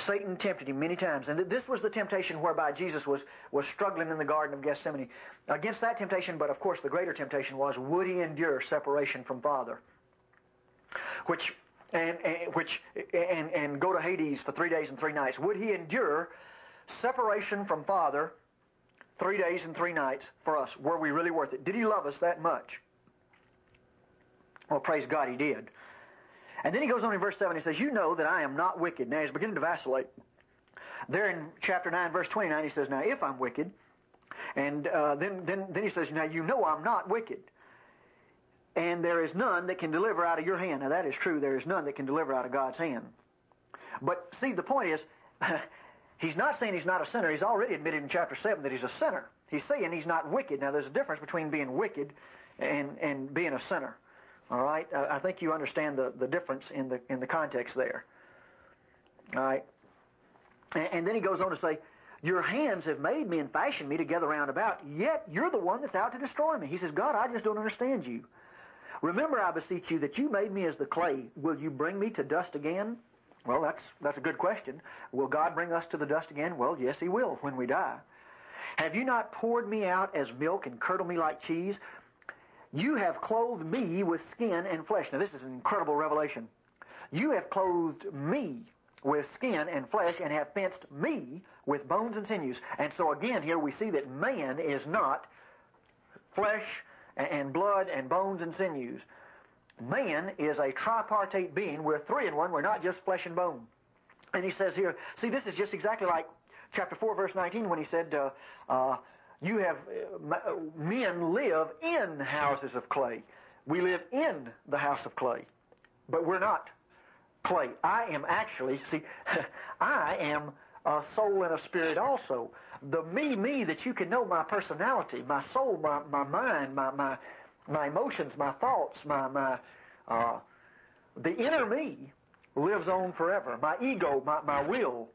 Satan tempted him many times. And this was the temptation whereby Jesus was struggling in the Garden of Gethsemane. Against that temptation, but of course the greater temptation was, would he endure separation from Father? And go to Hades for 3 days and 3 nights. Would he endure separation from Father 3 days and 3 nights for us? Were we really worth it? Did he love us that much? Well, praise God, he did. And then he goes on in verse 7, he says, you know that I am not wicked. Now he's beginning to vacillate. There in chapter 9, verse 29, he says, now if I'm wicked, and then he says, now you know I'm not wicked. And there is none that can deliver out of your hand. Now that is true, there is none that can deliver out of God's hand. But see, the point is, he's not saying he's not a sinner. He's already admitted in chapter 7 that he's a sinner. He's saying he's not wicked. Now there's a difference between being wicked and being a sinner. All right, I think you understand the difference in the context there. All right, and then he goes on to say, your hands have made me and fashioned me together round about, yet you're the one that's out to destroy me. He says, God, I just don't understand you. Remember, I beseech you, that you made me as the clay. Will you bring me to dust again? Well, that's a good question. Will God bring us to the dust again? Well, yes, he will when we die. Have you not poured me out as milk and curdled me like cheese? You have clothed me with skin and flesh. Now this is an incredible revelation. You have clothed me with skin and flesh and have fenced me with bones and sinews. And so again here we see that man is not flesh and blood and bones and sinews. Man is a tripartite being. We're 3 in 1. We're not just flesh and bone. And he says here, see, this is just exactly like chapter 4 verse 19 when he said, you have, men live in houses of clay. We live in the house of clay. But we're not clay. I am actually, see, I am a soul and a spirit also. The me that you can know, my personality, my soul, my mind, my emotions, my thoughts, the inner me lives on forever. My ego, my will.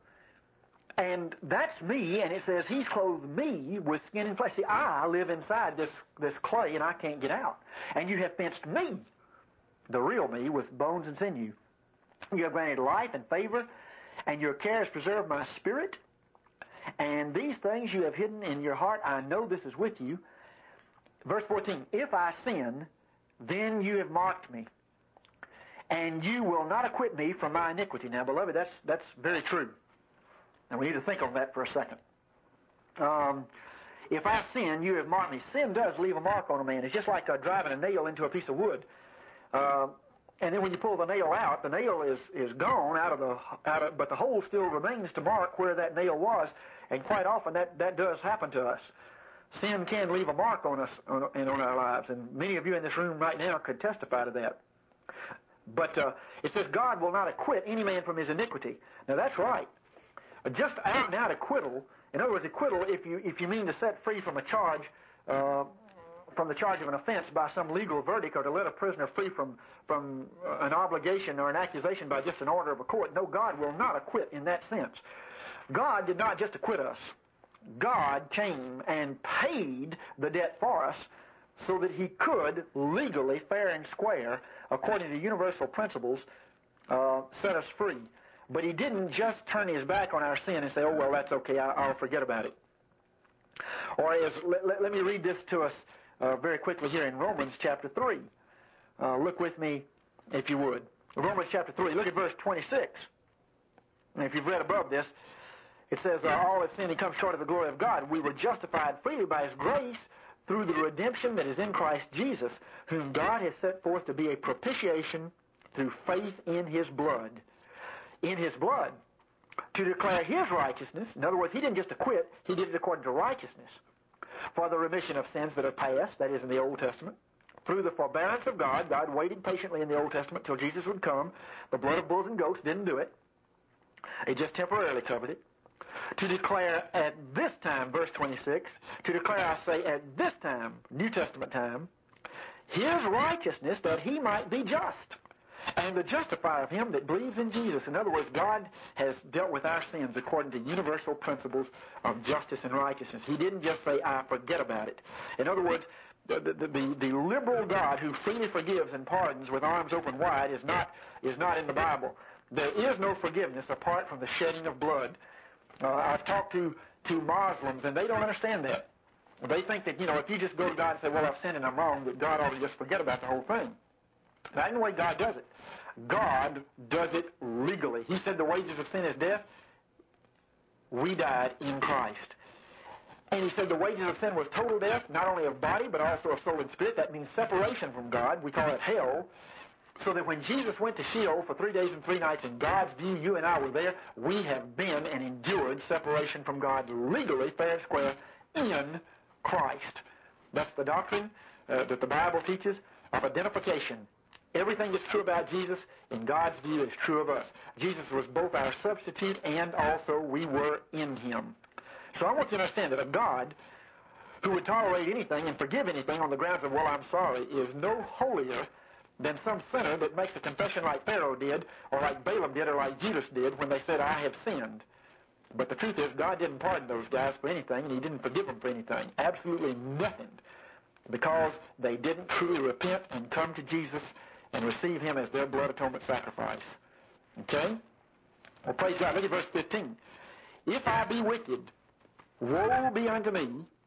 And that's me, and it says he's clothed me with skin and flesh. See, I live inside this clay, and I can't get out. And you have fenced me, the real me, with bones and sinew. You have granted life and favor, and your care has preserved my spirit. And these things you have hidden in your heart. I know this is with you. Verse 14, if I sin, then you have marked me, and you will not acquit me from my iniquity. Now, beloved, that's very true. And we need to think on that for a second. If I sin, you have marked me. Sin does leave a mark on a man. It's just like driving a nail into a piece of wood. And then when you pull the nail out, the nail is gone but the hole still remains to mark where that nail was. And quite often that does happen to us. Sin can leave a mark on us and on our lives. And many of you in this room right now could testify to that. But it says God will not acquit any man from his iniquity. Now that's right. Just out and out acquittal. In other words, acquittal, if you mean to set free from a charge, from the charge of an offense by some legal verdict, or to let a prisoner free from an obligation or an accusation by just an order of a court. No, God will not acquit in that sense. God did not just acquit us. God came and paid the debt for us so that he could legally, fair and square, according to universal principles, set us free. But he didn't just turn his back on our sin and say, oh, well, that's okay, I'll forget about it. Or let me read this to us very quickly here in Romans chapter 3. Look with me, if you would. Romans chapter 3, look at verse 26. And if you've read above this, it says, all have sinned and come short of the glory of God. We were justified freely by his grace through the redemption that is in Christ Jesus, whom God has set forth to be a propitiation through faith in his blood. In his blood, to declare his righteousness. In other words, he didn't just acquit, he did it according to righteousness. For the remission of sins that are past, that is in the Old Testament. Through the forbearance of God, God waited patiently in the Old Testament till Jesus would come. The blood of bulls and goats didn't do it. It just temporarily covered it. To declare at this time, verse 26, to declare, I say, at this time, New Testament time, his righteousness, that he might be just, and the justifier of him that believes in Jesus. In other words, God has dealt with our sins according to universal principles of justice and righteousness. He didn't just say, I forget about it. In other words, the liberal God who freely forgives and pardons with arms open wide is not in the Bible. There is no forgiveness apart from the shedding of blood. I've talked to Muslims, and they don't understand that. They think that, if you just go to God and say, well, I've sinned and I'm wrong, that God ought to just forget about the whole thing. That ain't the way God does it. God does it legally. He said the wages of sin is death. We died in Christ. And he said the wages of sin was total death, not only of body, but also of soul and spirit. That means separation from God. We call it hell. So that when Jesus went to Sheol for 3 days and 3 nights, in God's view, you and I were there, we have been and endured separation from God legally, fair and square, in Christ. That's the doctrine that the Bible teaches of identification. Everything that's true about Jesus, in God's view, is true of us. Jesus was both our substitute and also we were in him. So I want you to understand that a God who would tolerate anything and forgive anything on the grounds of, well, I'm sorry, is no holier than some sinner that makes a confession like Pharaoh did, or like Balaam did, or like Judas did when they said, I have sinned. But the truth is, God didn't pardon those guys for anything, and he didn't forgive them for anything. Absolutely nothing. Because they didn't truly repent and come to Jesus and receive him as their blood atonement sacrifice. Okay? Well, praise God. Look at verse 15. If I be wicked, woe be unto me,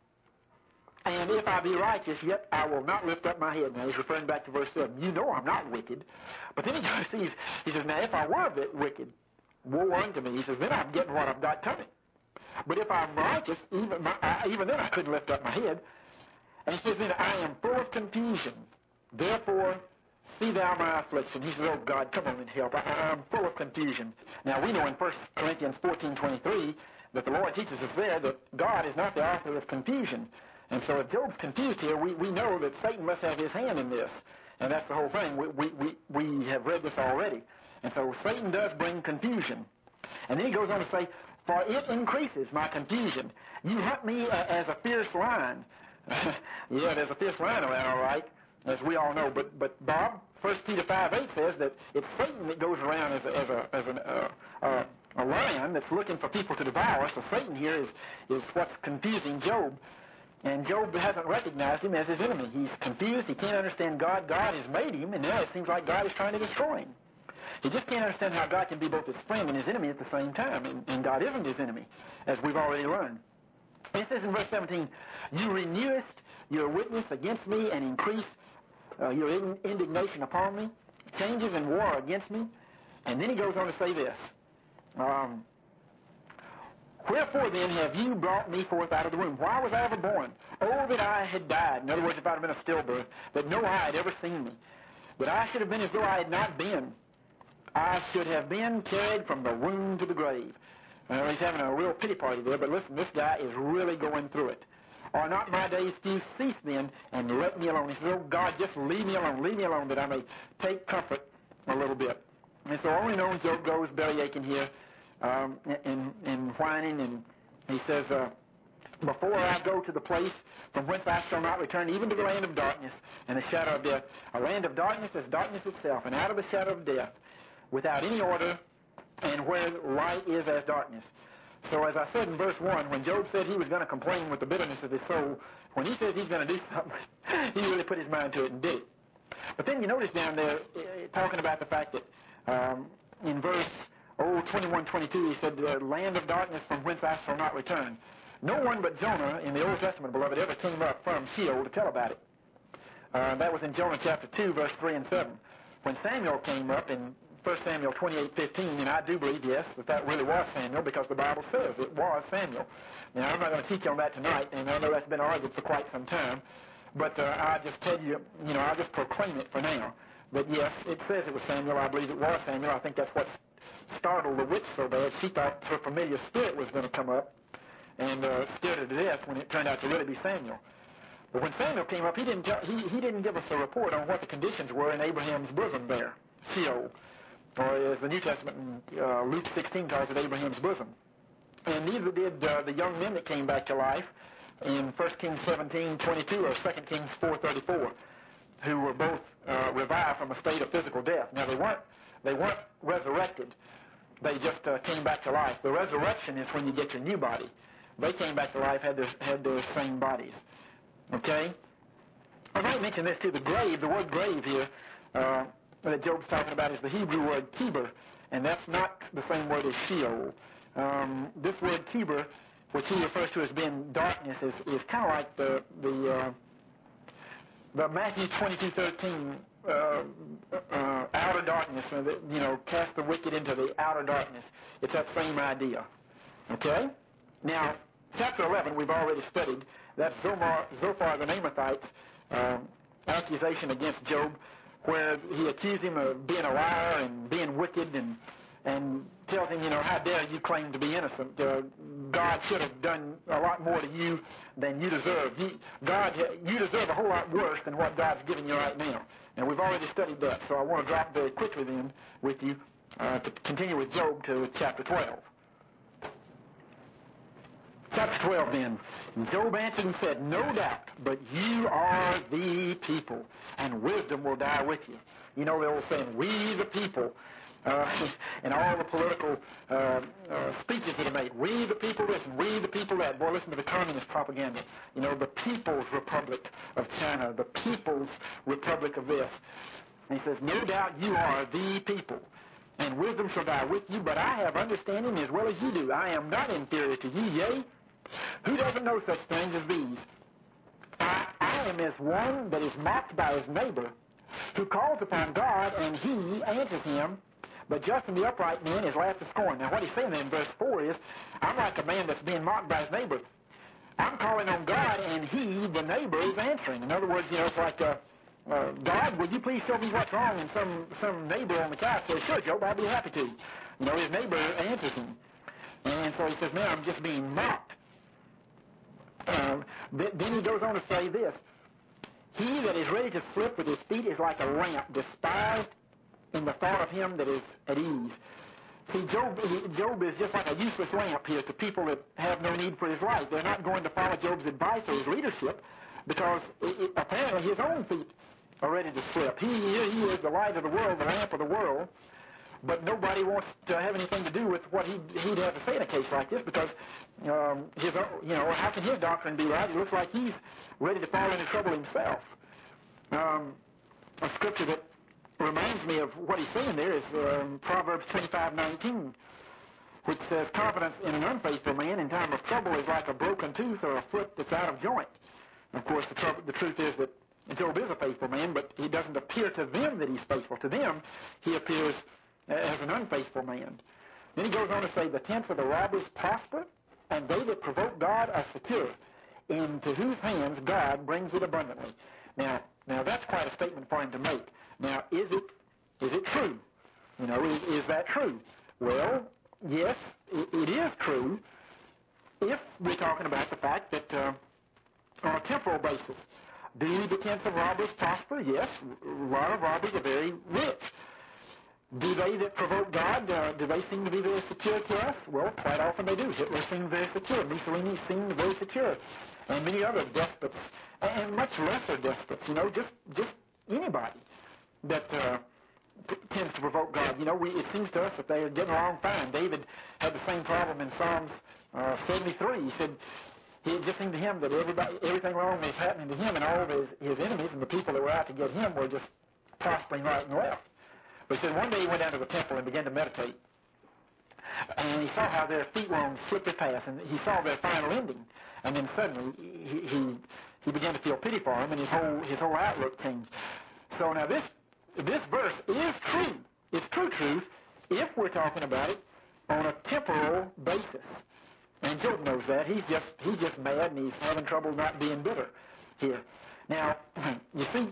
and if I be righteous, yet I will not lift up my head. Now, he's referring back to verse 7. You know I'm not wicked. But then he says, now, if I were a bit wicked, woe unto me. He says, then I'm getting what I've got coming. But if I'm righteous, even then I couldn't lift up my head. And he says, then I am full of confusion. Therefore, see thou my affliction. He says, oh, God, come on and help. I'm full of confusion. Now, we know in 1 Corinthians 14:23 that the Lord teaches us there that God is not the author of confusion. And so if Job's confused here, we know that Satan must have his hand in this. And that's the whole thing. We have read this already. And so Satan does bring confusion. And then he goes on to say, for it increases my confusion. You hunt me as a fierce lion. Yeah, there's a fierce lion around, all right, as we all know. But Bob, 1 Peter 5:8 says that it's Satan that goes around as a lion that's looking for people to devour. So Satan here is what's confusing Job. And Job hasn't recognized him as his enemy. He's confused. He can't understand God. God has made him, and now it seems like God is trying to destroy him. He just can't understand how God can be both his friend and his enemy at the same time. And God isn't his enemy, as we've already learned. It says in verse 17, you renewest your witness against me and increase your indignation upon me, changes in war against me. And then he goes on to say this. Wherefore then have you brought me forth out of the womb? Why was I ever born? Oh, that I had died. In other words, if I had been a stillbirth, that no eye had ever seen me. That I should have been as though I had not been. I should have been carried from the womb to the grave. Well, he's having a real pity party there, but listen, this guy is really going through it. Are not my days few? Cease then, and let me alone. He says, oh, God, just leave me alone, that I may take comfort a little bit. And so only known Job goes belly aching here, and whining, and he says, before I go to the place from whence I shall not return, even to the land of darkness and the shadow of death. A land of darkness is darkness itself, and out of the shadow of death, without any order, and where light is as darkness. So as I said in verse 1, when Job said he was going to complain with the bitterness of his soul, when he says he's going to do something, he really put his mind to it and did it. But then you notice down there, talking about the fact that in verse 21:22, he said, the land of darkness from whence I shall not return. No one but Jonah in the Old Testament, beloved, ever came up from Sheol to tell about it. That was in Jonah chapter 2, verse 3 and 7. When Samuel came up in 1 Samuel 28:15, and I do believe, yes, that really was Samuel, because the Bible says it was Samuel. Now, I'm not going to teach on that tonight, and I know that's been argued for quite some time, but I'll just tell you, I'll just proclaim it for now. But yes, it says it was Samuel. I believe it was Samuel. I think that's what startled the witch so bad. She thought her familiar spirit was going to come up and scared her to death when it turned out to really be Samuel. But when Samuel came up, he didn't give us a report on what the conditions were in Abraham's bosom there, Sheol, or as the New Testament in Luke 16 calls it, Abraham's bosom. And neither did the young men that came back to life in 1 Kings 17:22 or 2 Kings 4:34, who were both revived from a state of physical death. Now, they weren't resurrected. They just came back to life. The resurrection is when you get your new body. They came back to life, had their same bodies. Okay? I might mention this too. The grave, the word grave here, that Job's talking about is the Hebrew word kiber, and that's not the same word as Sheol. This word kiber, which he refers to as being darkness, is kind of like the Matthew 22:13 outer darkness, cast the wicked into the outer darkness. It's that same idea. Okay? Now, chapter 11 we've already studied. That's Zophar the Naamathite's accusation against Job, where he accused him of being a liar and being wicked, and tells him, how dare you claim to be innocent? God should have done a lot more to you than you deserve. You deserve a whole lot worse than what God's giving you right now. And we've already studied that, so I want to drop very quickly then with you to continue with Job to chapter 12. Chapter 12 then. Job answered and said, "No doubt, but you are the people, and wisdom will die with you." You know the old saying, "We the people," and all the political speeches that are made. "We the people this, and we the people that." Boy, listen to the communist propaganda. The People's Republic of China, the People's Republic of this. And he says, "No doubt you are the people, and wisdom shall die with you, but I have understanding as well as you do. I am not inferior to you, yea, who doesn't know such things as these? I am as one that is mocked by his neighbor, who calls upon God, and he answers him, but just in the upright man is laughed to scorn." Now what he's saying in verse 4 is, I'm like a man that's being mocked by his neighbor. I'm calling on God, and he, the neighbor, is answering. In other words, it's like, God, would you please show me what's wrong? And some neighbor on the couch says, "Sure, Job, I'll be happy to." His neighbor answers him. And so he says, "Man, I'm just being mocked." Then he goes on to say this, "He that is ready to slip with his feet is like a lamp, despised in the thought of him that is at ease." See, Job is just like a useless lamp here to people that have no need for his light. They're not going to follow Job's advice or his leadership because apparently his own feet are ready to slip. He is the light of the world, the lamp of the world, but nobody wants to have anything to do with what he'd have to say in a case like this because how can his doctrine be right? It looks like he's ready to fall into trouble himself. A scripture that reminds me of what he's saying there is Proverbs 25:19, which says, "Confidence in an unfaithful man in time of trouble is like a broken tooth or a foot that's out of joint." Of course, the truth is that Job is a faithful man, but he doesn't appear to them that he's faithful. To them, he appears as an unfaithful man. Then he goes on to say, "The tents of the robbers prosper, and they that provoke God are secure, into whose hands God brings it abundantly." Now that's quite a statement for him to make. Now, is it true? Is that true? Well, yes, it is true if we're talking about the fact that on a temporal basis, do the tents of robbers prosper? Yes, a lot of robbers are very rich. Do they that provoke God, do they seem to be very secure to us? Well, quite often they do. Hitler seemed very secure. Mussolini seemed very secure. And many other despots, and much lesser despots, just anybody that tends to provoke God. It seems to us that they are getting along fine. David had the same problem in Psalms 73. He said it just seemed to him that everything wrong was happening to him, and all of his enemies and the people that were out to get him were just prospering right and left. But he said one day he went down to the temple and began to meditate. And he saw how their feet were on slippery paths, and he saw their final ending. And then suddenly he began to feel pity for him, and his whole outlook changed. So now this verse is true. It's true truth if we're talking about it on a temporal basis. And Job knows that. He's just mad, and he's having trouble not being bitter here. Now, you see,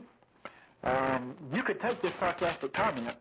you could take this sarcastic comment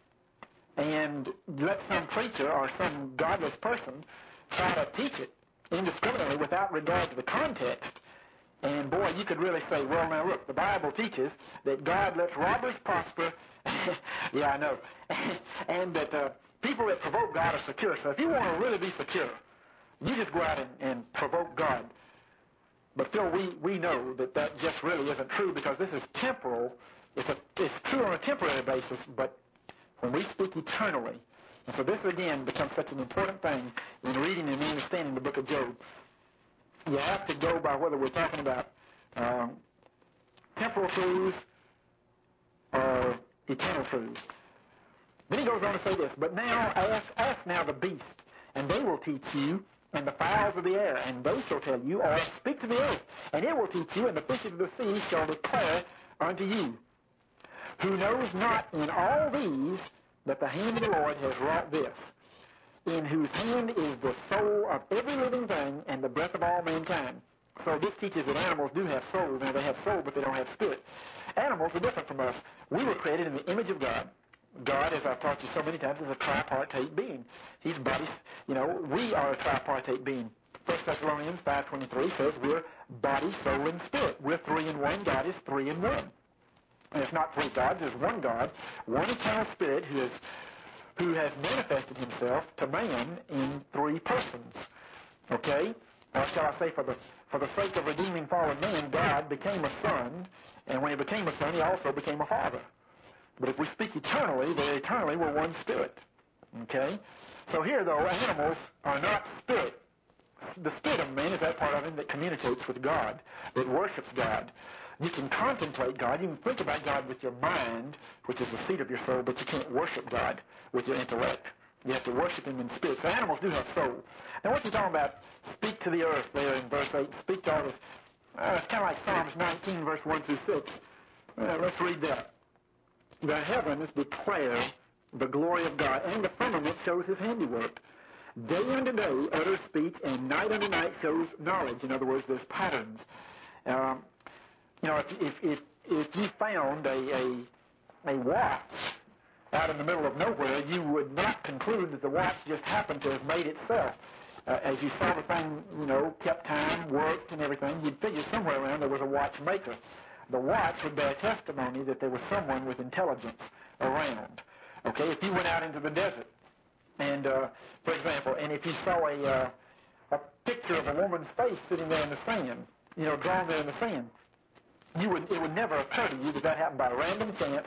and let some preacher or some godless person try to teach it indiscriminately without regard to the context. And boy, you could really say, well, now look, the Bible teaches that God lets robbers prosper. Yeah, I know. And that people that provoke God are secure. So if you want to really be secure, you just go out and provoke God. But Phil, we know that just really isn't true because this is temporal. It's true on a temporary basis, but when we speak eternally, and so this again becomes such an important thing in reading and understanding the book of Job. You have to go by whether we're talking about temporal truths or eternal truths. Then he goes on to say this, but now ask now the beasts, and they will teach you, and the fowls of the air, and they shall tell you, or speak to the earth, and it will teach you, and the fishes of the sea shall declare unto you. Who knows not in all these that the hand of the Lord has wrought this, in whose hand is the soul of every living thing, and the breath of all mankind. So this teaches that animals do have souls. Now, they have soul, but they don't have spirit. Animals are different from us. We were created in the image of God. God, as I've taught you so many times, is a tripartite being. He's body, we are a tripartite being. 1 Thessalonians 5:23 says we're body, soul, and spirit. We're three in one. God is three in one. And it's not three gods. There's one God, one eternal spirit who has manifested himself to man in three persons. Okay? Or shall I say, for the sake of redeeming fallen man, God became a son, and when he became a son, he also became a father. But if we speak eternally, they eternally were one spirit. Okay? So here, though, animals are not spirit. The spirit of man is that part of him that communicates with God, that worships God. You can contemplate God. You can think about God with your mind, which is the seat of your soul, but you can't worship God with your intellect. You have to worship him in spirit. So animals do have soul. Now, what's he talking about? Speak to the earth there in verse 8. Speak to all this. It's kind of like Psalms 19, verse 1 through 6. Let's read that. The heavens declare the glory of God, and the firmament shows his handiwork. Day unto day utters speech, and night unto night shows knowledge. In other words, there's patterns. If you found a watch out in the middle of nowhere, you would not conclude that the watch just happened to have made itself. As you saw the thing, kept time, worked, and everything, you'd figure somewhere around there was a watchmaker. The watch would bear testimony that there was someone with intelligence around. Okay, if you went out into the desert, and, for example, and if you saw a picture of a woman's face sitting there in the sand, drawn there in the sand, it would never occur to you that happened by random chance,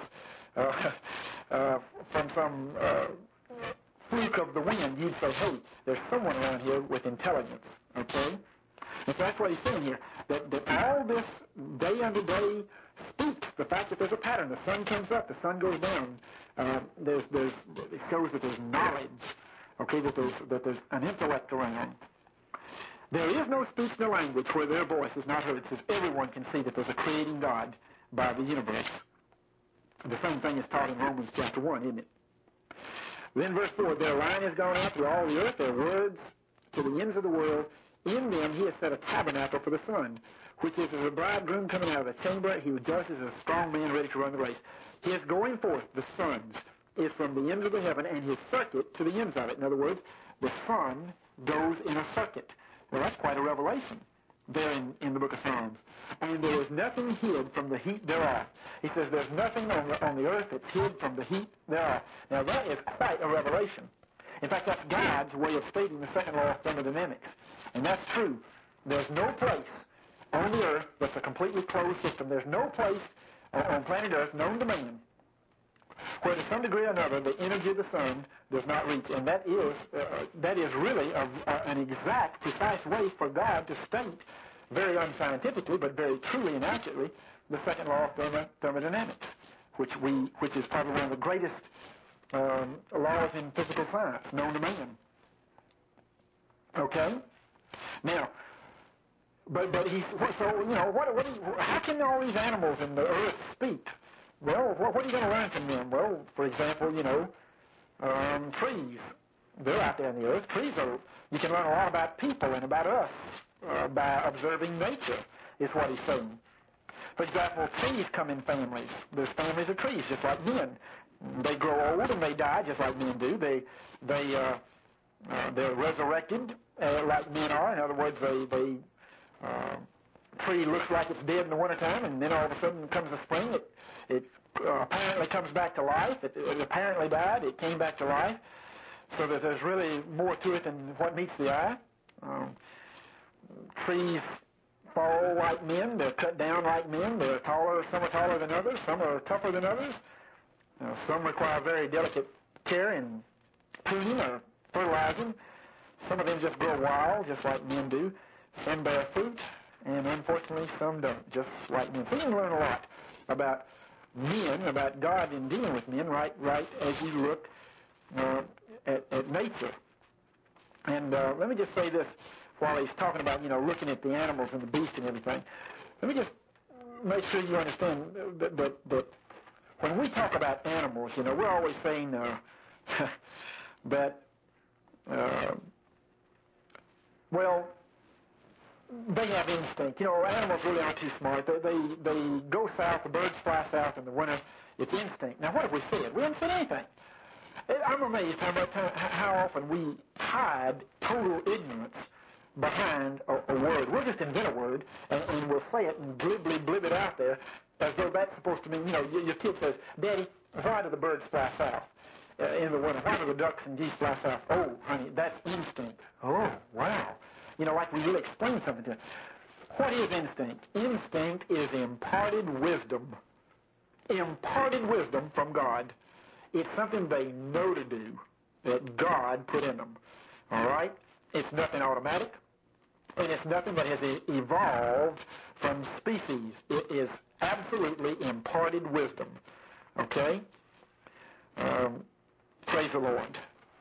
from some fluke of the wind. You'd say, hey, there's someone around here with intelligence, okay? And so that's what he's saying here, that all this day unto day speaks. The fact that there's a pattern. The sun comes up, the sun goes down. It shows that there's knowledge, okay, that there's an intellect around. There is no speech nor language where their voice is not heard. It says everyone can see that there's a creating God by the universe. The same thing is taught in Romans chapter 1, isn't it? Then verse 4, their line has gone out through all the earth, their words to the ends of the world. In them he has set a tabernacle for the sun, which is as a bridegroom coming out of a chamber. He rejoices as a strong man ready to run the race. His going forth, the sun's, is from the ends of the heaven, and his circuit to the ends of it. In other words, the sun goes in a circuit. Well, that's quite a revelation there in the book of Psalms. And there is nothing hid from the heat thereof. He says there's nothing on the earth that's hid from the heat thereof. Now, that is quite a revelation. In fact, that's God's way of stating the second law of thermodynamics. And that's true. There's no place on the earth that's a completely closed system. There's no place on planet Earth known to man where to some degree or another the energy of the sun does not reach. And that is really an exact, precise way for God to state, very unscientifically but very truly and accurately, the second law of thermodynamics, which is probably one of the greatest laws in physical science known to man. Okay? Now, but how can all these animals in the earth speak? Well, what are you going to learn from them? Well, for example, trees. They're out there in the earth. You can learn a lot about people and about us by observing nature, is what he's saying. For example, trees come in families. There's families of trees, just like men. They grow old and they die, just like men do. They're resurrected like men are. In other words, tree looks like it's dead in the wintertime, and then all of a sudden comes the spring. It apparently comes back to life. It apparently died. It came back to life. So that there's really more to it than what meets the eye. Trees fall like men. They're cut down like men. They're taller. Some are taller than others. Some are tougher than others. Some require very delicate care in pruning or fertilizing. Some of them just grow wild, just like men do. Some bear fruit, and unfortunately some don't, just like men. So you can learn a lot about men, about God in dealing with men, right as you look at nature. And let me just say this while he's talking about, looking at the animals and the beasts and everything. Let me just make sure you understand that when we talk about animals, we're always saying that, well, they have instinct. Animals really aren't too smart. They go south, the birds fly south in the winter. It's instinct. Now, what have we said? We haven't said anything. I'm amazed how often we hide total ignorance behind a word. We'll just invent a word, and we'll say it and glibly blib it out there as though that's supposed to mean, your kid says, Daddy, why do the birds fly south in the winter? Why do the ducks and geese fly south? Oh, honey, that's instinct. Oh, wow. Like we really explain something to them. What is instinct? Instinct is imparted wisdom. Imparted wisdom from God. It's something they know to do that God put in them. All right? It's nothing automatic, and it's nothing that has evolved from species. It is absolutely imparted wisdom. Okay? Praise the Lord.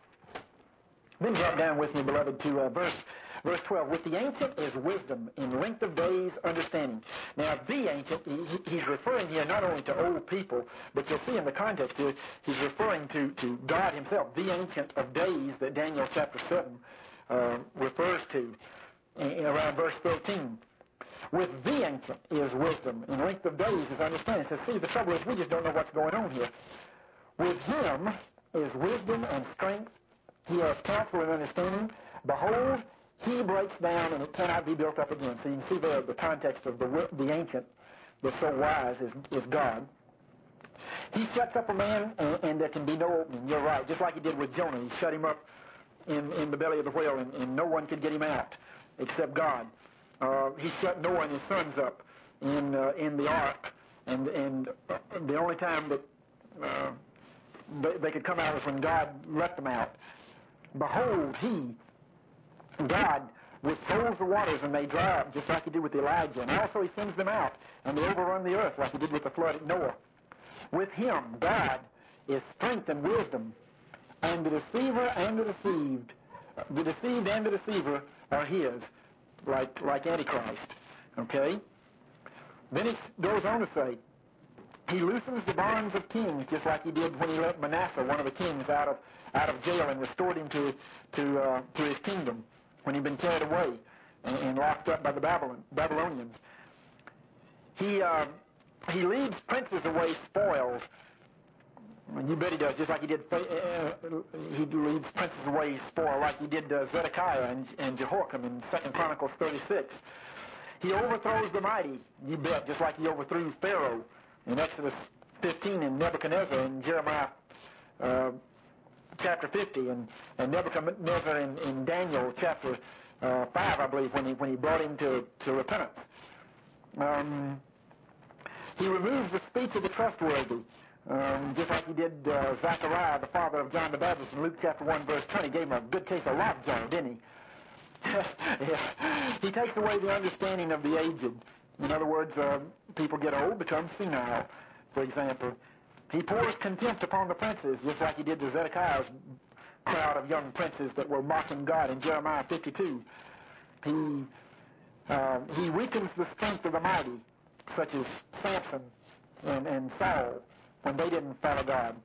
Then drop down with me, beloved, to verse 12. With the ancient is wisdom, in length of days understanding. Now, the ancient, he's referring here not only to old people, but you'll see in the context here, he's referring to God himself, the ancient of days that Daniel chapter 7 refers to, around verse 13. With the ancient is wisdom, in length of days is understanding. So see, the trouble is we just don't know what's going on here. With him is wisdom and strength. He has counsel and understanding. Behold, he breaks down and it cannot be built up again. So you can see there the context of the ancient that's so wise is God. He shuts up a man and there can be no opening. You're right. Just like he did with Jonah. He shut him up in the belly of the whale and no one could get him out except God. He shut Noah and his sons up in the ark. And the only time that they could come out was when God let them out. Behold, God, withholds the waters and they dry up, just like he did with Elijah. And also he sends them out and they overrun the earth like he did with the flood at Noah. With him, God, is strength and wisdom. And the deceiver and the deceived, the deceived and the deceiver are his, like Antichrist. Okay? Then it goes on to say, he loosens the bonds of kings, just like he did when he let Manasseh, one of the kings, out of jail and restored him to his kingdom when he'd been carried away and locked up by the Babylonians. He leads princes away spoils. You bet he does, just like he did. He leads princes away spoil, like he did Zedekiah and Jehoiakim in 2 Chronicles 36. He overthrows the mighty. You bet, just like he overthrew Pharaoh in Exodus 15 and Nebuchadnezzar in Jeremiah chapter 50 and Nebuchadnezzar in Daniel chapter 5, I believe, when he brought him to repentance. He removes the speech of the trustworthy, just like he did Zechariah, the father of John the Baptist, in Luke chapter 1, verse 20. Gave him a good case of lockjaw, didn't he? Yeah. He takes away the understanding of the aged. In other words, people get old, become senile, for example. He pours contempt upon the princes, just like he did to Zedekiah's crowd of young princes that were mocking God in Jeremiah 52. He weakens the strength of the mighty, such as Samson and Saul, when they didn't follow God.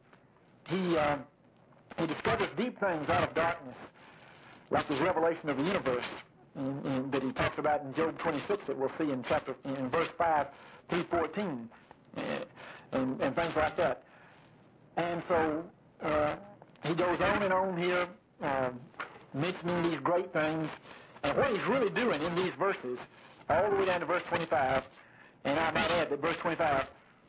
He discovers deep things out of darkness, like his revelation of the universe that he talks about in Job 26 that we'll see in verse 5 through 14, and things like that. And so he goes on and on here, mentioning these great things. And what he's really doing in these verses, all the way down to verse 25, and I might add that verse 25,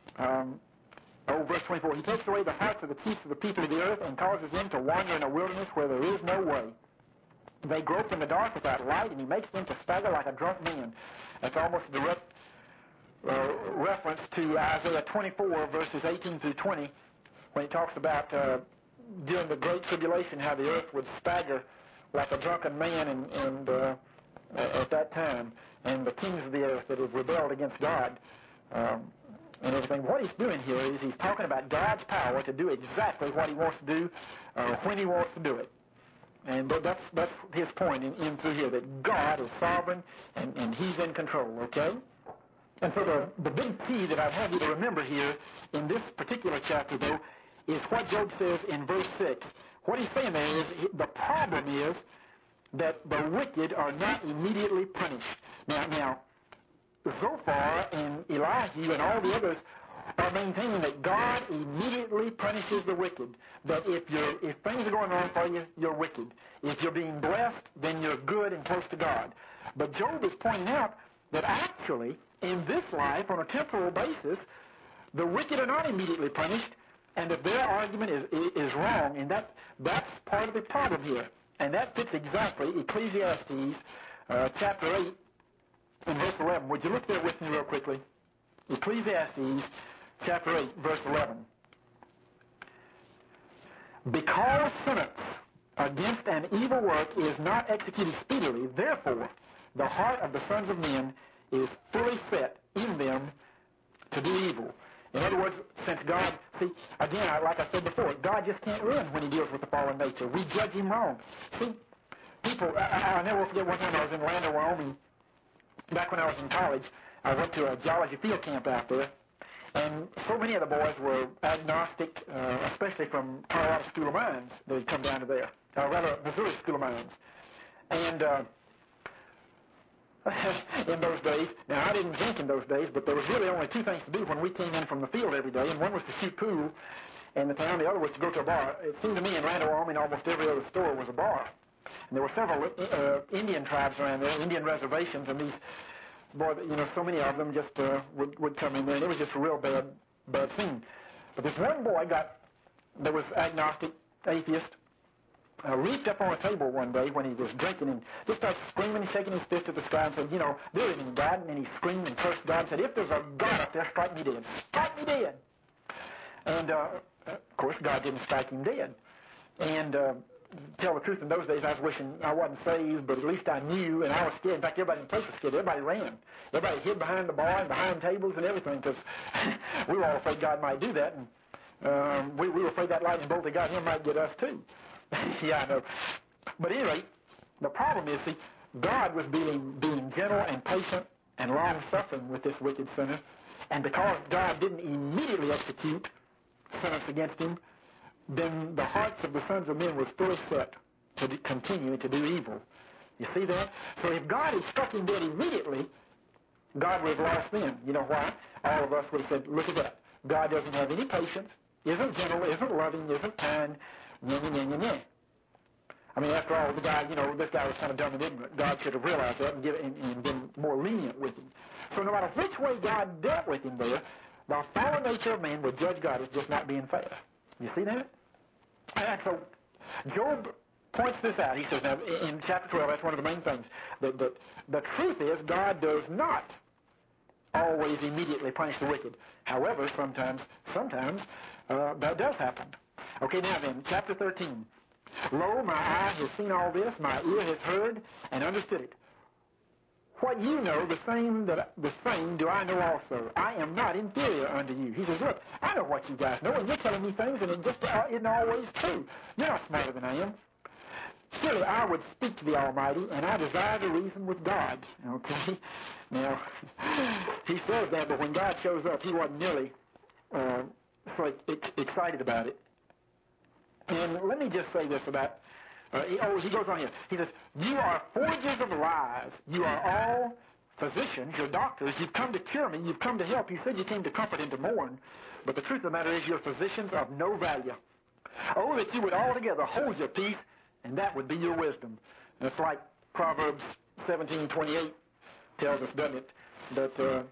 verse 24, he takes away the hearts of the chiefs of the people of the earth and causes them to wander in a wilderness where there is no way. They grope in the dark without light, and he makes them to stagger like a drunk man. That's almost a direct reference to Isaiah 24, verses 18 through 20, when he talks about during the Great Tribulation how the earth would stagger like a drunken man and at that time, and the kings of the earth that have rebelled against God and everything. What he's doing here is he's talking about God's power to do exactly what he wants to do when he wants to do it. And that's his point in through here, that God is sovereign and he's in control, okay? And so the big key that I'd have you to remember here in this particular chapter, though, is what Job says in verse 6. What he's saying there is the problem is that the wicked are not immediately punished. Now, Zophar and Elihu and all the others are maintaining that God immediately punishes the wicked. That if things are going wrong for you, you're wicked. If you're being blessed, then you're good and close to God. But Job is pointing out that actually, in this life, on a temporal basis, the wicked are not immediately punished, and that their argument is wrong, and that's part of the problem here. And that fits exactly Ecclesiastes chapter 8 and verse 11. Would you look there with me real quickly? Ecclesiastes chapter 8, verse 11. Because sentence against an evil work is not executed speedily, therefore the heart of the sons of men is fully set in them to do evil. In other words, since God, see, again, like I said before, God just can't win when he deals with the fallen nature. We judge him wrong. See, people, I'll never forget one time I was in Lander, Wyoming, back when I was in college. I went to a geology field camp out there, and so many of the boys were agnostic, especially from Colorado School of Mines. They'd come down to there, rather Missouri School of Mines. And in those days, now I didn't drink in those days, but there was really only two things to do when we came in from the field every day, and one was to shoot pool in the town, the other was to go to a bar. It seemed to me in Randall, Wyoming, almost every other store was a bar. And there were several Indian tribes around there, Indian reservations, and these, boy, so many of them just would come in there, and it was just a real bad scene. But this one boy there was agnostic, atheist, reached up on a table one day when he was drinking and just started screaming and shaking his fist at the sky and said, there isn't any God. And he screamed and cursed God and said, if there's a God up there, strike me dead. Strike me dead. And, of course, God didn't strike him dead. And tell the truth, in those days I was wishing I wasn't saved, but at least I knew, and I was scared. In fact, everybody in the place was scared. Everybody ran. Everybody hid behind the bar and behind tables and everything because we were all afraid God might do that. And we were afraid that lightning bolt that got him might get us too. Yeah, I know. But anyway, the problem is, see, God was being gentle and patient and long-suffering with this wicked sinner, and because God didn't immediately execute sentence against him, then the hearts of the sons of men was fully set to continue to do evil. You see that? So if God had struck him dead immediately, God would have lost then. You know why? All of us would have said, look at that. God doesn't have any patience, isn't gentle, isn't loving, isn't kind. I mean, after all, the guy, this guy was kind of dumb and ignorant. God should have realized that and been more lenient with him. So no matter which way God dealt with him there, the fallen nature of man would judge God as just not being fair. You see that? And so Job points this out. He says, now, in chapter 12, that's one of the main things. The truth is God does not always immediately punish the wicked. However, sometimes that does happen. Okay, now then, chapter 13. Lo, my eye has seen all this, my ear has heard and understood it. What you know, the same do I know also. I am not inferior unto you. He says, look, I know what you guys know, and you're telling me things, and it just isn't always true. You're not smarter than I am. Surely I would speak to the Almighty, and I desire to reason with God. Okay? Now, he says that, but when God shows up, he wasn't nearly so excited about it. And let me just say this about, he goes on here. He says, you are forgers of lies. You are all physicians, you're doctors. You've come to cure me. You've come to help. You said you came to comfort and to mourn. But the truth of the matter is you're physicians of no value. Oh, that you would altogether hold your peace, and that would be your wisdom. And it's like Proverbs 17:28 tells us, doesn't it? That,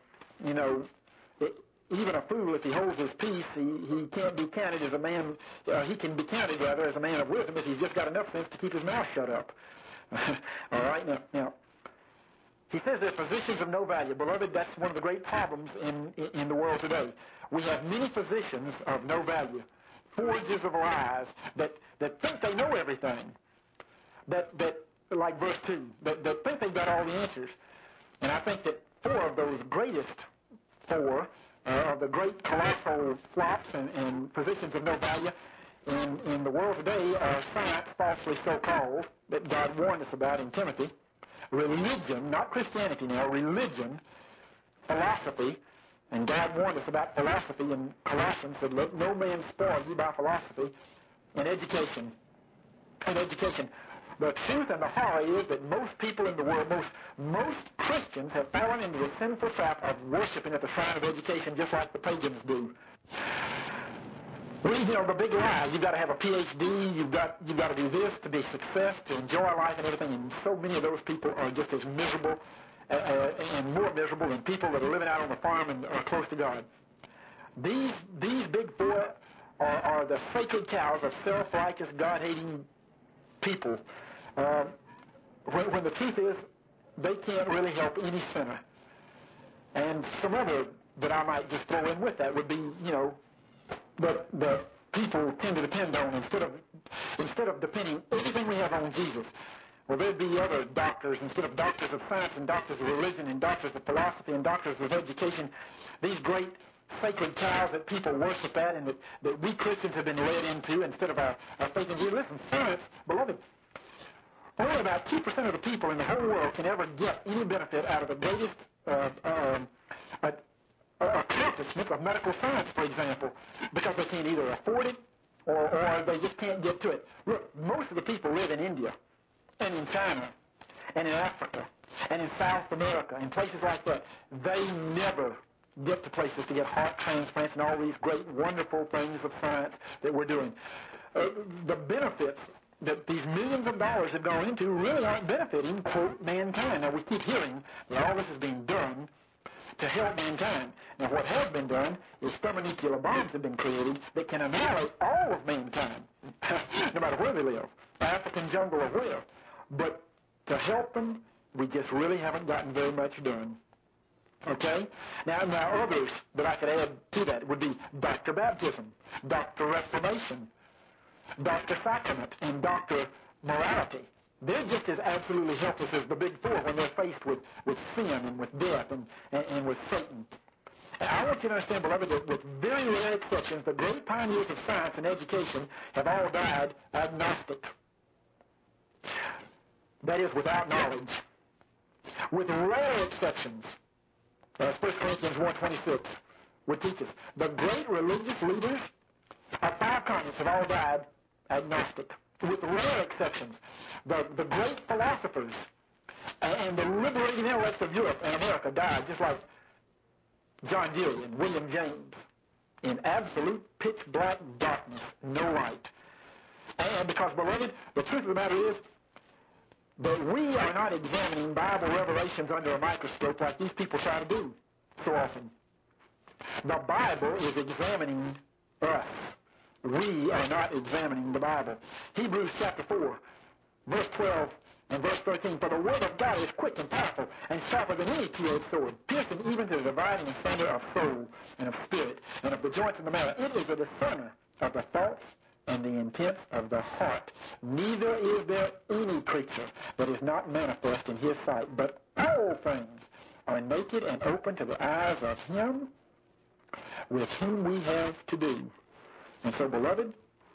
even a fool, if he holds his peace, he can't be counted as a man, he can be counted, rather, as a man of wisdom if he's just got enough sense to keep his mouth shut up. All right, now, he says they're physicians of no value. Beloved, that's one of the great problems in the world today. We have many physicians of no value, forgers of lies, that think they know everything, that like verse 2, that think they've got all the answers. And I think that four of those greatest four of the great colossal flops and positions of no value in the world today are science, falsely so-called, that God warned us about in Timothy, religion, not Christianity now, religion, philosophy, and God warned us about philosophy in Colossians, said, let no man spoil you by philosophy, and education. The truth and the horror is that most people in the world, most Christians have fallen into the sinful trap of worshiping at the shrine of education just like the pagans do. The big lie, you've got to have a PhD, you've got to do this to be success, to enjoy life and everything, and so many of those people are just as miserable and more miserable than people that are living out on the farm and are close to God. These big four are the sacred cows of self-righteous, God-hating people. When the truth is, they can't really help any sinner. And some other that I might just throw in with that would be, the people tend to depend on instead of depending everything we have on Jesus. Well, there'd be other doctors instead of doctors of science and doctors of religion and doctors of philosophy and doctors of education. These great sacred cows that people worship at and that we Christians have been led into instead of our faith in Jesus. Listen, science, beloved, only about 2% of the people in the whole world can ever get any benefit out of the greatest accomplishments of medical science, for example, because they can't either afford it or they just can't get to it. Look, most of the people live in India and in China and in Africa and in South America and places like that. They never get to places to get heart transplants and all these great, wonderful things of science that we're doing. The benefits that these millions of dollars have gone into really aren't benefiting, quote, mankind. Now, we keep hearing that all this is being done to help mankind. Now, what has been done is thermonuclear bombs have been created that can annihilate all of mankind, no matter where they live, African jungle or where. But to help them, we just really haven't gotten very much done. Okay? Now others that I could add to that would be Dr. Baptism, Dr. Reformation, Dr. Sacrament, and Dr. Morality. They're just as absolutely helpless as the big four when they're faced with sin and with death and with Satan. And I want you to understand, beloved, that with very rare exceptions, the great pioneers of science and education have all died agnostic. That is, without knowledge. With rare exceptions, as 1 Corinthians 1:26 would teach us, the great religious leaders of 5 continents have all died agnostic. With rare exceptions, the great philosophers and the liberating intellects of Europe and America died just like John Dewey and William James in absolute pitch-black darkness, no light. And because, beloved, the truth of the matter is that we are not examining Bible revelations under a microscope like these people try to do so often. The Bible is examining us. We are not examining the Bible. Hebrews chapter 4, verse 12 and verse 13, for the word of God is quick and powerful and sharper than any two-edged sword, piercing even to the dividing asunder of soul and of spirit and of the joints and the marrow. It is a discerner of the thoughts and the intents of the heart. Neither is there any creature that is not manifest in his sight, but all things are naked and open to the eyes of him with whom we have to do. And so, beloved,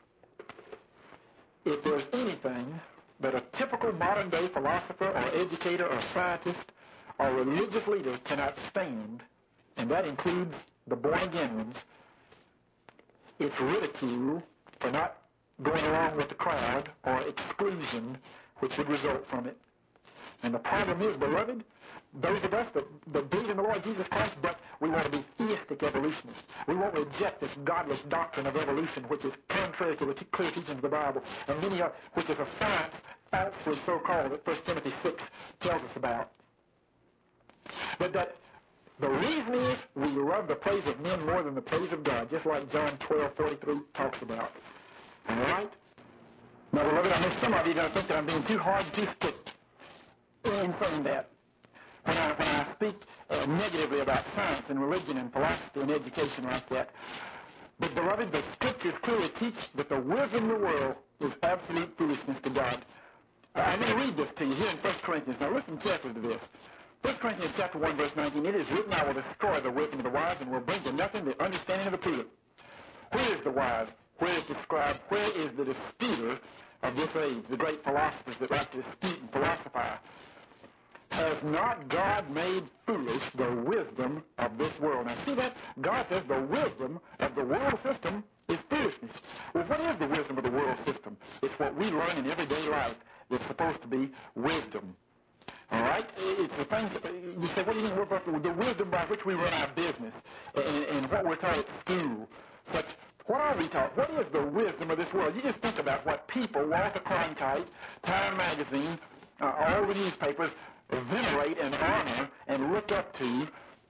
if there's anything that a typical modern-day philosopher or educator or scientist or religious leader cannot stand, and that includes the born-again ones, it's ridicule for not going along with the crowd or exclusion which would result from it. And the problem is, beloved, those of us that believe in the Lord Jesus Christ, but we want to be theistic evolutionists. We won't reject this godless doctrine of evolution, which is contrary to the clear teachings of the Bible, and many of which is a science, falsely so-called, that 1 Timothy 6 tells us about. But that the reason is we love the praise of men more than the praise of God, just like John 12:43 talks about. All right? Now, beloved, I know some of you are going to think that I'm being too hard and too strict in saying that. When I speak negatively about science and religion and philosophy and education like that. But, beloved, the Scriptures clearly teach that the wisdom of the world is absolute foolishness to God. I'm going to read this to you here in 1 Corinthians. Now, listen carefully to this. 1 Corinthians chapter 1, verse 19, it is written, I will destroy the wisdom of the wise and will bring to nothing the understanding of the prudent. Where is the wise? Where is the scribe? Where is the disputer of this age, the great philosophers that like to dispute and philosophize? Has not God made foolish the wisdom of this world? Now see that? God says the wisdom of the world system is foolishness. Well, what is the wisdom of the world system? It's what we learn in everyday life that's supposed to be wisdom. All right? It's the things that you say, what do you mean? The wisdom by which we run our business and what we're taught at school. What are we taught? What is the wisdom of this world? You just think about what people, Walter Cronkite, Time Magazine, all the newspapers venerate and honor and look up to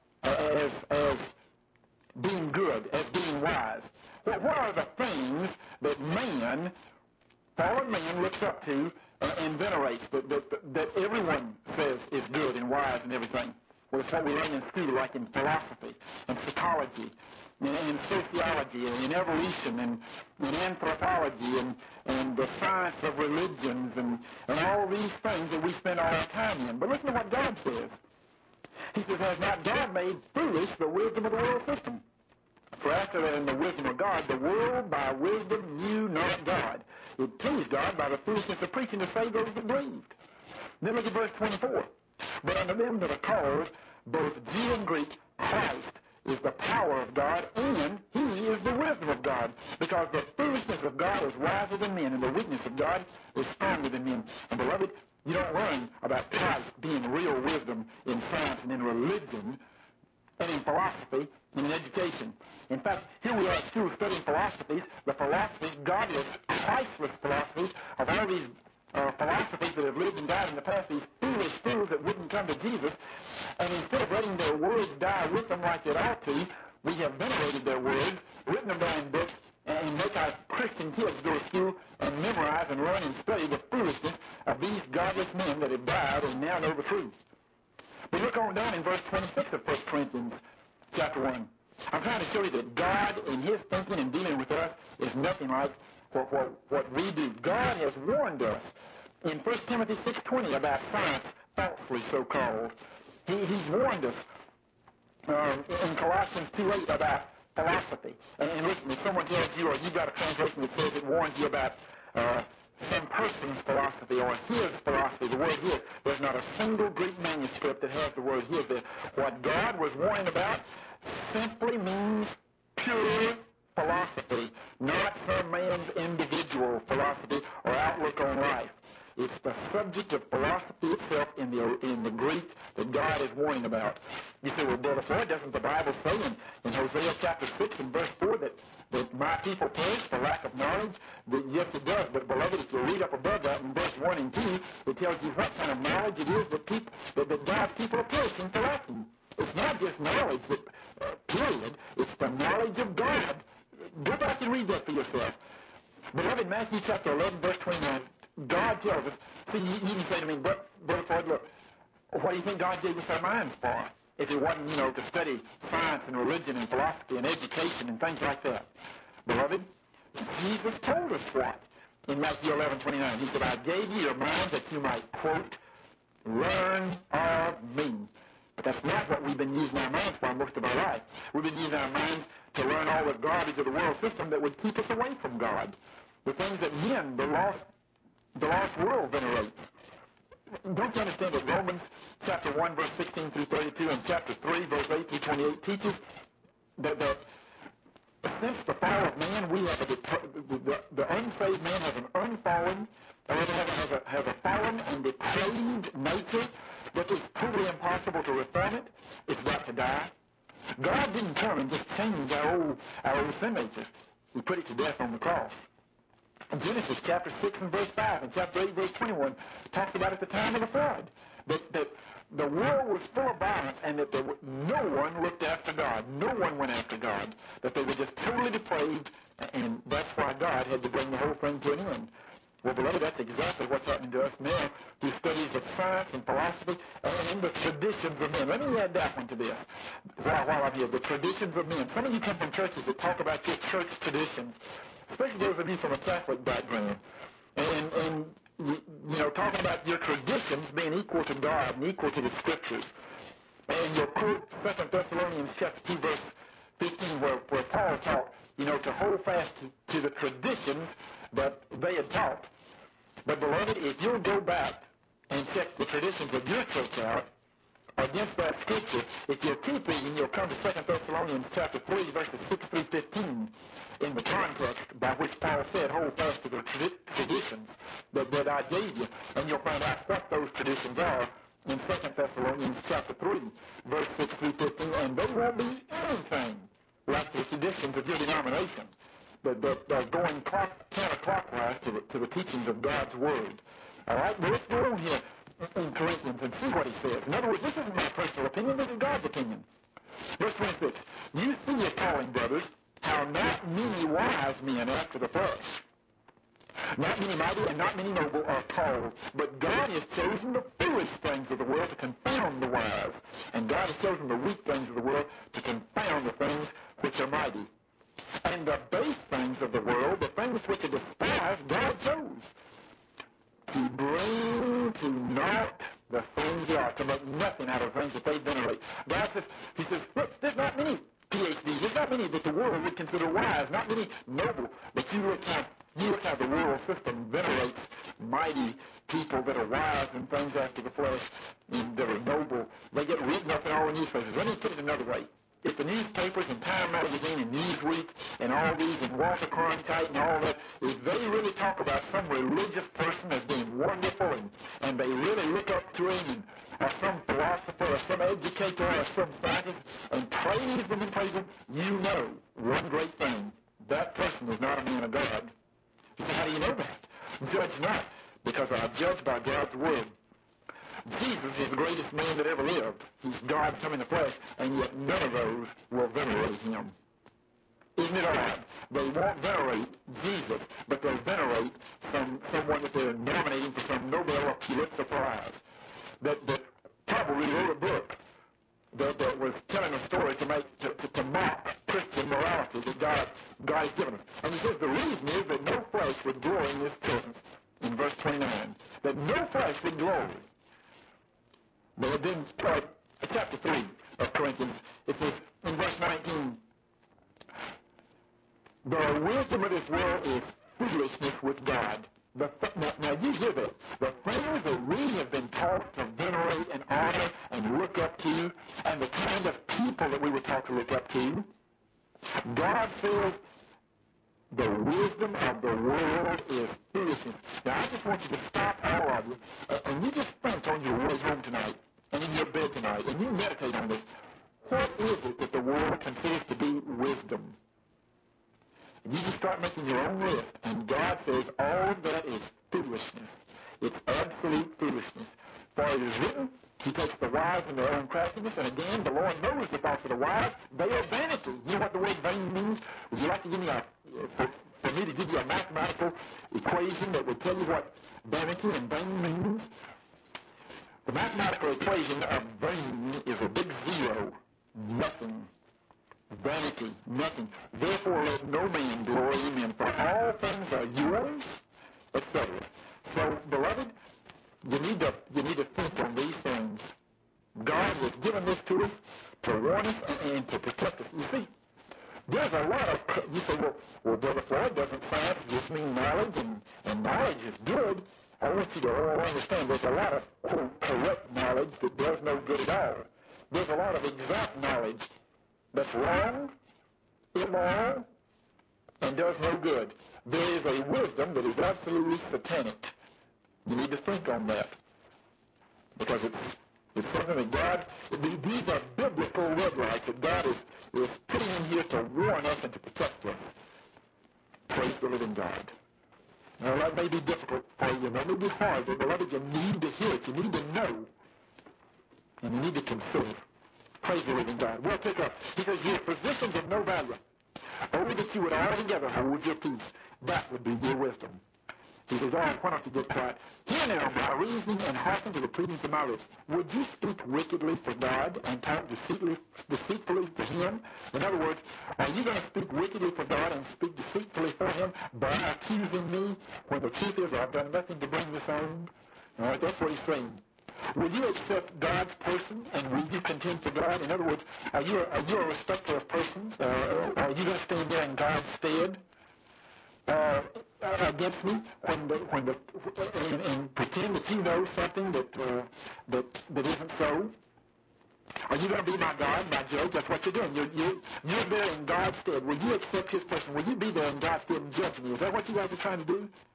as being good, as being wise. What are the things that man, fallen man, looks up to and venerates, that everyone says is good and wise and everything? Well, it's what we learn in school, like in philosophy and psychology and sociology and in evolution and anthropology and the science of religions and all these things that we spend all our time in. But listen to what God says. He says, has not God made foolish the wisdom of the world system? For after that in the wisdom of God, the world by wisdom knew not God. It pleased God by the foolishness of preaching to save those that believed. Then look at verse 24. But unto them that are called, both Jew and Greek, Christ is the power of God, and he is the wisdom of God. Because the foolishness of God is wiser than men, and the weakness of God is stronger than men. And beloved, you don't learn about Christ being real wisdom in science and in religion and in philosophy and in education. In fact, here we are at school studying philosophies, the philosophies, godless, Christless philosophies of all these philosophies that have lived and died in the past, these foolish fools that wouldn't come to Jesus. And instead of letting their words die with them like it ought to, we have venerated their words, written them down in books, and make our Christian kids go to school and memorize and learn and study the foolishness of these godless men that have died and now know the truth. But look on down in verse 26 of 1 Corinthians chapter 1. I'm trying to show you that God in his thinking and dealing with us is nothing like what we do. God has warned us in 1 Timothy 6:20 about science, falsely so-called. He's warned us in Colossians 2:8 about philosophy. And listen, if someone tells you, or you've got a translation that says it warns you about some person's philosophy or his philosophy, the word his, there's not a single Greek manuscript that has the word his there. What God was warning about simply means pure philosophy, not some man's individual philosophy or outlook on life. It's the subject of philosophy itself in the Greek that God is warning about. You say, well, Brother Floyd, doesn't the Bible say in Hosea chapter 6 and verse 4 that my people perish for lack of knowledge? Yes, it does. But, beloved, if you read up above that in verse 1 and 2, it tells you what kind of knowledge it is that God's people are perishing for lacking. It's not just knowledge, period. It's the knowledge of God. Go back and read that for yourself. Beloved, Matthew chapter 11, verse 29, God tells us, see, you can say to me, Brother Floyd, look, what do you think God gave us our minds for? If it wasn't, to study science and religion and philosophy and education and things like that. Beloved, Jesus told us what? In Matthew 11:29, he said, I gave you your minds that you might, quote, learn of me. But that's not what we've been using our minds for most of our life. We've been using our minds to learn all the garbage of the world system that would keep us away from God. The things that men, the lost world venerates. Don't you understand that Romans chapter 1, verse 16 through 32 and chapter 3, verse 8 through 28 teaches that since the fall of man, we have the unsaved man has an unfallen, has a fallen and depraved nature that is totally impossible to reform it. It's got to die. God didn't come and just change our old sin nature. He put it to death on the cross. Genesis chapter 6 and verse 5 and chapter 8 verse 21 talks about at the time of the flood that the world was full of violence and that no one looked after God. No one went after God. That they were just totally depraved, and that's why God had to bring the whole thing to an end. Well, beloved, that's exactly what's happening to us now through studies of science and philosophy and the traditions of men. Let me add that one to this while I'm here. The traditions of men. Some of you come from churches that talk about your church traditions, especially those of you from a Catholic background, and talking about your traditions traditions being equal to God and equal to the Scriptures. And you'll quote 2 Thessalonians chapter 2, verse 15, where Paul taught, to hold fast to the traditions that they had taught. But, beloved, if you'll go back and check the traditions of your church out against that Scripture, if you'll keep reading, you'll come to 2 Thessalonians chapter 3, verses 6 through 15, in the context by which Paul said, hold fast to the traditions that I gave you, and you'll find out what those traditions are in 2 Thessalonians chapter 3, verse 6 through 15, and they won't be anything like the traditions of your denomination, but going counterclockwise to the teachings of God's Word. All right, well, let's go on here in Corinthians and see what he says. In other words, this isn't my personal opinion, this is God's opinion. Verse 26, you see your calling, brothers, how not many wise men after the flesh, not many mighty and not many noble are called, but God has chosen the foolish things of the world to confound the wise, and God has chosen the weak things of the world to confound the things which are mighty. And the base things of the world, the things which are despised, God chose to bring to naught the things they are, to make nothing out of things that they venerate. God says, he says, look, there's not many PhDs, there's not many that the world would consider wise, not many noble, but you look how the world system venerates mighty people that are wise and things after the flesh, and that are noble. They get written up in all the newspapers. Let me put it another way. If the newspapers and Time Magazine and Newsweek and all these and Walter Cronkite and all that, if they really talk about some religious person as being wonderful and they really look up to him, or some philosopher or some educator or some scientist, and praise them and praise them, you know one great thing. That person is not a man of God. You say, how do you know that? Judge not, because I judge by God's Word. Jesus is the greatest man that ever lived. He's God come in the flesh, and yet none of those will venerate him. Isn't it odd? They won't venerate Jesus, but they'll venerate someone that they're nominating for some Nobel or Pulitzer Prize. That probably wrote a book that was telling a story to mock Christian morality that God has given us. And he says the reason is that no flesh would glory in his presence, in verse 29. That no flesh would glory. But then, chapter 3 of Corinthians, it says in verse 19, the wisdom of this world is foolishness with God. Now you hear that. The things that we have been taught to venerate and honor and look up to, and the kind of people that we were taught to look up to, God says the wisdom of the world is foolishness. Now I just want you to stop, all of you, and you just think on your way home tonight, and in your bed tonight, and you meditate on this. What is it that the world considers to be wisdom? And you just start making your own list, and God says all of that is foolishness. It's absolute foolishness. For it is written, he takes the wise in their own craftiness, and again, the Lord knows the thoughts of the wise. They are vanity. You know what the word vain means? Would you like to give me for me to give you a mathematical equation that would tell you what vanity and vain means? The mathematical equation of vain is a big zero. Nothing. Vanity, nothing. Therefore let no man glory in men, for all things are yours, etc. So, beloved, you need to think on these things. God has given this to us to warn us and to protect us. You see, there's a lot of, you say, well, Brother Floyd, doesn't science just mean knowledge, and knowledge is good? I want you to all understand there's a lot of, quote, correct knowledge that does no good at all. There's a lot of exact knowledge that's wrong, immoral, and does no good. There is a wisdom that is absolutely satanic. You need to think on that. Because it's something that God, these are biblical red lights that God is putting in here to warn us and to protect us. Praise the living God. Now that may be difficult for you, that may be hard, but beloved, you need to hear it, you need to know, and you need to consider. Praise the living God. We'll pick up. He says, your positions of no value. Oh, that you would altogether hold your peace. That would be your wisdom. He says, oh, why don't you get quiet? Hear now my reasoning and hearken to the pleadings of my lips. Would you speak wickedly for God and talk deceitfully for him? In other words, are you going to speak wickedly for God and speak deceitfully for him by accusing me when the truth is I've done nothing to bring this on? All right, that's what he's saying. Will you accept God's person, and will you contend for God? In other words, are you a respecter of persons? Are you going to stand there in God's stead against me and pretend that you know something that isn't so? Are you going to be my God, my judge? That's what you're doing. You're there in God's stead. Will you accept his person? Will you be there in God's stead and judge me? Is that what you guys are trying to do?